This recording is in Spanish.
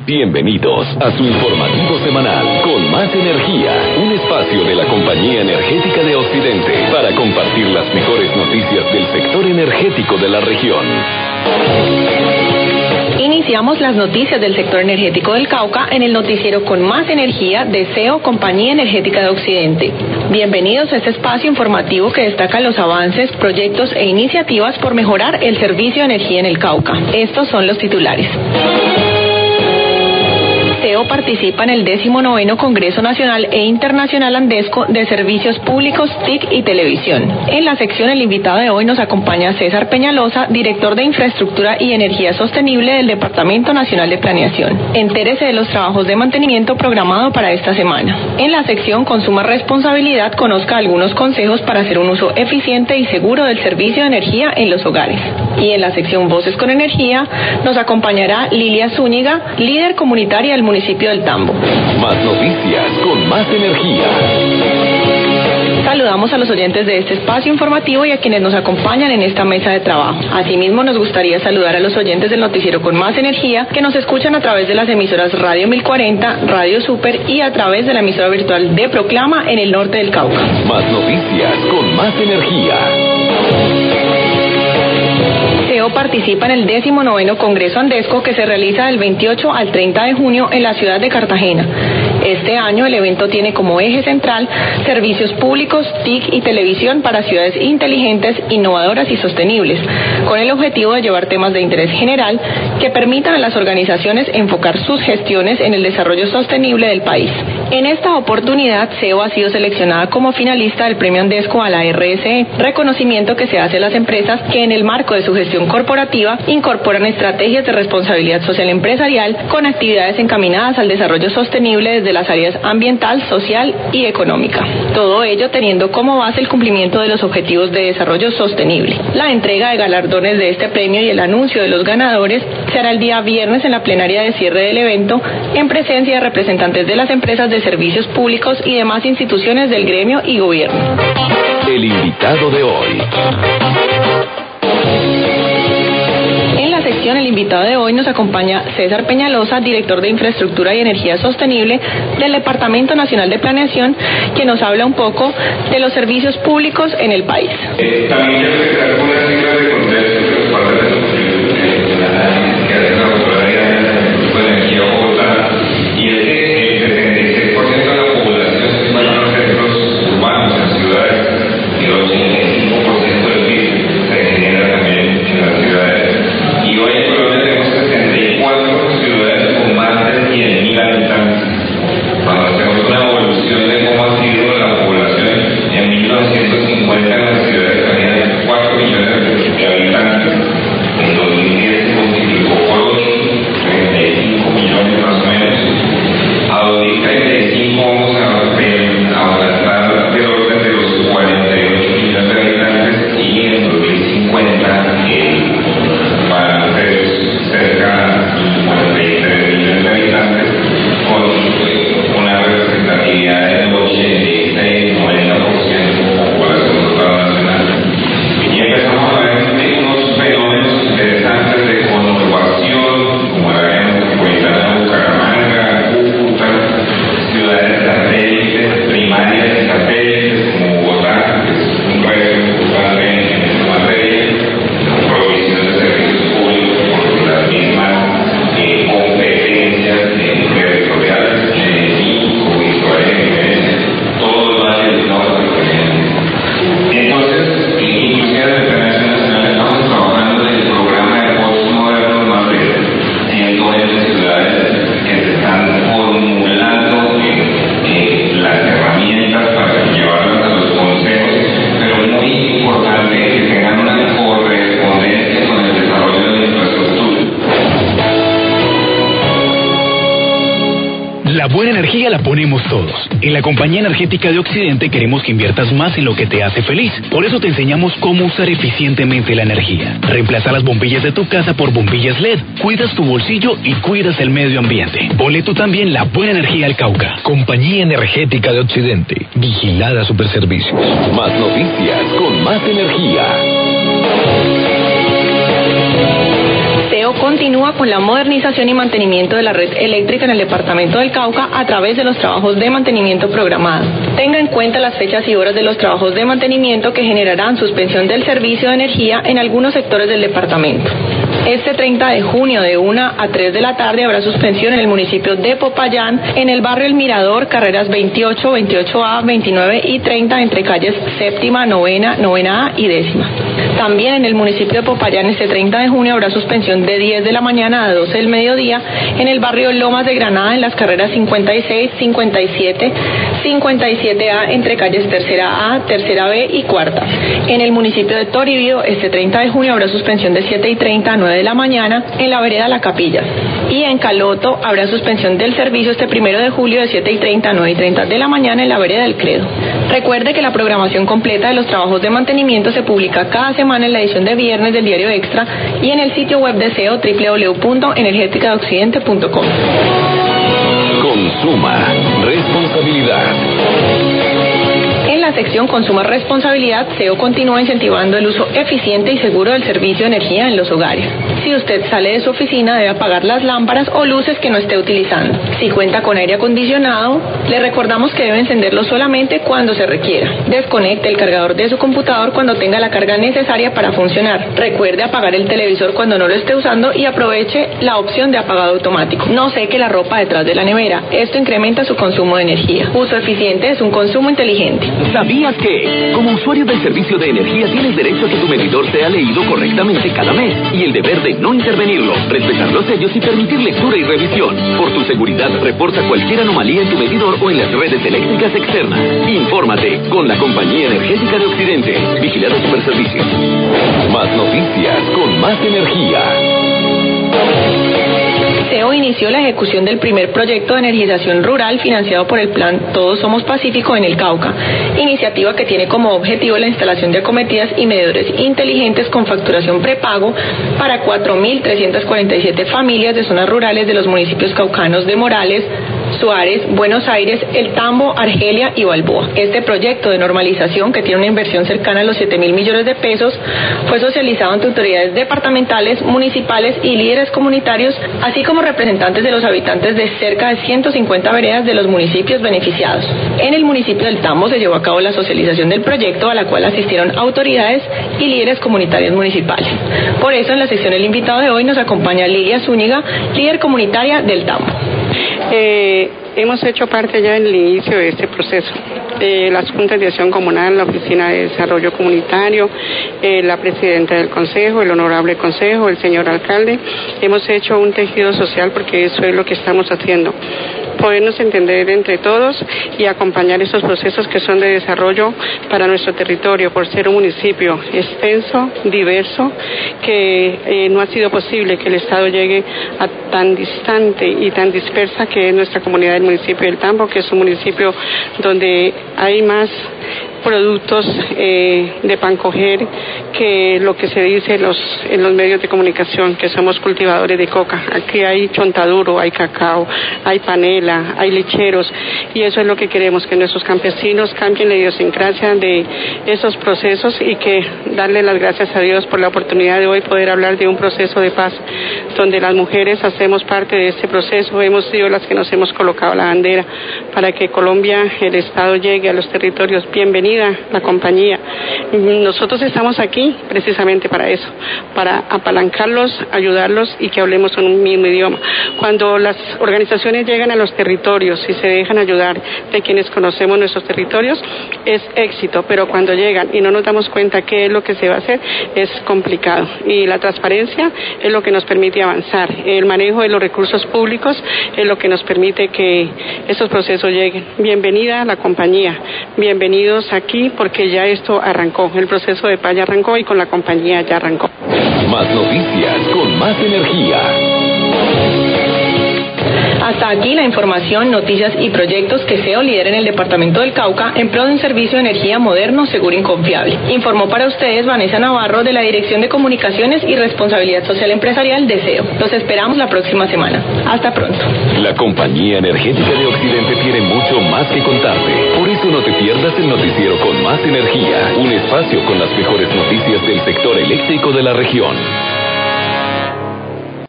Bienvenidos a su informativo semanal con más energía, un espacio de la Compañía Energética de Occidente para compartir las mejores noticias del sector energético de la región. Iniciamos las noticias del sector energético del Cauca en el noticiero con más energía de CEO Compañía Energética de Occidente. Bienvenidos a este espacio informativo que destaca los avances, proyectos e iniciativas por mejorar el servicio de energía en el Cauca. Estos son los titulares. CEO participa en el 19º Congreso Nacional e Internacional Andesco de Servicios Públicos, TIC y Televisión. En la sección, el invitado de hoy nos acompaña César Peñalosa, director de Infraestructura y Energía Sostenible del Departamento Nacional de Planeación. Entérese de los trabajos de mantenimiento programado para esta semana. En la sección Consuma Responsabilidad, conozca algunos consejos para hacer un uso eficiente y seguro del servicio de energía en los hogares. Y en la sección Voces con Energía, nos acompañará Lilia Zúñiga, líder comunitaria del municipio del Tambo. Más noticias con más energía. Saludamos a los oyentes de este espacio informativo y a quienes nos acompañan en esta mesa de trabajo. Asimismo, nos gustaría saludar a los oyentes del noticiero con más energía que nos escuchan a través de las emisoras Radio 1040, Radio Super y a través de la emisora virtual de Proclama en el norte del Cauca. Más noticias con más energía. CEO participa en el 19º Congreso Andesco que se realiza del 28 al 30 de junio en la ciudad de Cartagena. Este año el evento tiene como eje central servicios públicos, TIC y televisión para ciudades inteligentes, innovadoras y sostenibles, con el objetivo de llevar temas de interés general que permitan a las organizaciones enfocar sus gestiones en el desarrollo sostenible del país. En esta oportunidad, CEO ha sido seleccionada como finalista del Premio Andesco a la RSE, reconocimiento que se hace a las empresas que en el marco de su gestión corporativa incorporan estrategias de responsabilidad social empresarial con actividades encaminadas al desarrollo sostenible desde las áreas ambiental, social y económica. Todo ello teniendo como base el cumplimiento de los objetivos de desarrollo sostenible. La entrega de galardones de este premio y el anuncio de los ganadores será el día viernes en la plenaria de cierre del evento en presencia de representantes de las empresas de servicios públicos y demás instituciones del gremio y gobierno. El invitado de hoy. En la sección El invitado de hoy nos acompaña César Peñalosa, director de Infraestructura y Energía Sostenible del Departamento Nacional de Planeación, que nos habla un poco de los servicios públicos en el país. También quiero dejar algunas cifras de contexto que nos parte de la análisis que hace la Autoridad de Energía Bogotá, y es que el 76% de la población se encuentra en centros urbanos, en ciudades, y el 85% del PIB se genera también en las ciudades. Y hoy en Colombia tenemos 64 ciudades con más de 100.000 habitantes. Cuando hacemos una evolución de cómo ha sido la población en 1950 en las ciudades había 4 millones de habitantes. En 2010 se multiplicó por 8, 35 millones más o menos. A 2035 vamos a avanzar del orden de los 48 millones de habitantes y en 2050 van a ser cerca de 43 millones de habitantes con una representatividad del 86-90% de la población total nacional. Y empezamos a ver unos fenómenos interesantes de conurbación, como la área metropolitana de Bucaramanga, Cúcuta, ciudades satélites, primarias y satélites como Bogotá, que es un reto importante en esta materia, provisión de servicios públicos por las mismas competencias territoriales y con historias diferentes, todos los valles del norte de Colombia. Entonces, inclusive en el Planeación Nacional estamos trabajando en el programa de postos modernos, más de 120 ciudades que se están formulando las herramientas para llevarlas a los consejos, pero es muy importante que tengan una correspondencia con el desarrollo de la infraestructura. La buena energía la ponemos todos. En la Compañía Energética de Occidente queremos que inviertas más en lo que te hace feliz. Por eso te enseñamos cómo usar eficientemente la energía. Reemplaza las bombillas de tu casa por bombillas LED. Cuidas tu bolsillo y cuidas el medio ambiente. Ponle tú también la buena energía al Cauca. Compañía Energética de Occidente. Vigilada Superservicios. Más noticias con más energía. SEO continúa con la modernización y mantenimiento de la red eléctrica en el departamento del Cauca a través de los trabajos de mantenimiento programado. Tenga en cuenta las fechas y horas de los trabajos de mantenimiento que generarán suspensión del servicio de energía en algunos sectores del departamento. Este 30 de junio de 1 a 3 de la tarde habrá suspensión en el municipio de Popayán, en el barrio El Mirador, carreras 28, 28A, 29 y 30 entre calles séptima, novena, novena A y décima. También en el municipio de Popayán este 30 de junio habrá suspensión de 10 de la mañana a 12 del mediodía en el barrio Lomas de Granada en las carreras 56, 57, 57A entre calles tercera A, tercera B y cuarta. En el municipio de Toribio este 30 de junio habrá suspensión de 7:30 a 9 de la mañana en la vereda La Capilla. Y en Caloto habrá suspensión del servicio este 1 de julio de 7:30 a 9:30 de la mañana en la vereda del Credo. Recuerde que la programación completa de los trabajos de mantenimiento se publica cada semana en la edición de viernes del Diario Extra y en el sitio web de SEO www.energeticadeoccidente.com. Consuma responsabilidad. En la sección Consuma Responsabilidad, SEO continúa incentivando el uso eficiente y seguro del servicio de energía en los hogares. Si usted sale de su oficina, debe apagar las lámparas o luces que no esté utilizando. Si cuenta con aire acondicionado, le recordamos que debe encenderlo solamente cuando se requiera. Desconecte el cargador de su computador cuando tenga la carga necesaria para funcionar. Recuerde apagar el televisor cuando no lo esté usando y aproveche la opción de apagado automático. No seque la ropa detrás de la nevera. Esto incrementa su consumo de energía. Uso eficiente es un consumo inteligente. ¿Sabías que, como usuario del servicio de energía, tienes derecho a que tu medidor sea leído correctamente cada mes? Y el deber de no intervenirlo, respetar los sellos y permitir lectura y revisión. Por tu seguridad, reporta cualquier anomalía en tu medidor o en las redes eléctricas externas. Infórmate con la Compañía Energética de Occidente. Vigilado Superservicios. Más noticias con más energía. SEO inició la ejecución del primer proyecto de energización rural financiado por el plan Todos Somos Pacífico en el Cauca, iniciativa que tiene como objetivo la instalación de acometidas y medidores inteligentes con facturación prepago para 4.347 familias de zonas rurales de los municipios caucanos de Morales, Suárez, Buenos Aires, El Tambo, Argelia y Balboa. Este proyecto de normalización, que tiene una inversión cercana a los 7.000 millones de pesos, fue socializado ante autoridades departamentales, municipales y líderes comunitarios, así como representantes de los habitantes de cerca de 150 veredas de los municipios beneficiados. En el municipio del Tambo se llevó a cabo la socialización del proyecto, a la cual asistieron autoridades y líderes comunitarios municipales. Por eso, en la sección El Invitado de hoy nos acompaña Lilia Zúñiga, líder comunitaria del Tambo. Hemos hecho parte ya en el inicio de este proceso. Las juntas de acción comunal, la oficina de desarrollo comunitario, la presidenta del consejo, el honorable consejo, el señor alcalde, hemos hecho un tejido social porque eso es lo que estamos haciendo. Podernos entender entre todos y acompañar esos procesos que son de desarrollo para nuestro territorio, por ser un municipio extenso, diverso, que no ha sido posible que el Estado llegue a tan distante y tan dispersa que es nuestra comunidad del municipio del Tambo, que es un municipio donde hay más productos de pan coger que lo que se dice en los medios de comunicación, que somos cultivadores de coca. Aquí hay chontaduro, hay cacao, hay panela, hay lecheros, y eso es lo que queremos, que nuestros campesinos cambien la idiosincrasia de esos procesos y que darle las gracias a Dios por la oportunidad de hoy poder hablar de un proceso de paz, donde las mujeres hacemos parte de este proceso, hemos sido las que nos hemos colocado la bandera para que Colombia, el Estado, llegue a los territorios. Bienvenida la compañía. Nosotros estamos aquí precisamente para eso, para apalancarlos, ayudarlos y que hablemos un mismo idioma. Cuando las organizaciones llegan a los territorios y se dejan ayudar de quienes conocemos nuestros territorios, es éxito, pero cuando llegan y no nos damos cuenta qué es lo que se va a hacer, es complicado. Y la transparencia es lo que nos permite avanzar. El manejo de los recursos públicos es lo que nos permite que estos procesos lleguen. Bienvenida a la compañía, bienvenidos aquí porque ya esto arrancó, el proceso de paz ya arrancó y con la compañía ya arrancó. Más noticias con más energía. Hasta aquí la información, noticias y proyectos que SEO lidera en el departamento del Cauca en pro de un servicio de energía moderno, seguro y confiable. Informó para ustedes Vanessa Navarro de la Dirección de Comunicaciones y Responsabilidad Social Empresarial de SEO. Los esperamos la próxima semana. Hasta pronto. La Compañía Energética de Occidente tiene mucho más que contarte. Por eso no te pierdas el noticiero con más energía, un espacio con las mejores noticias del sector eléctrico de la región.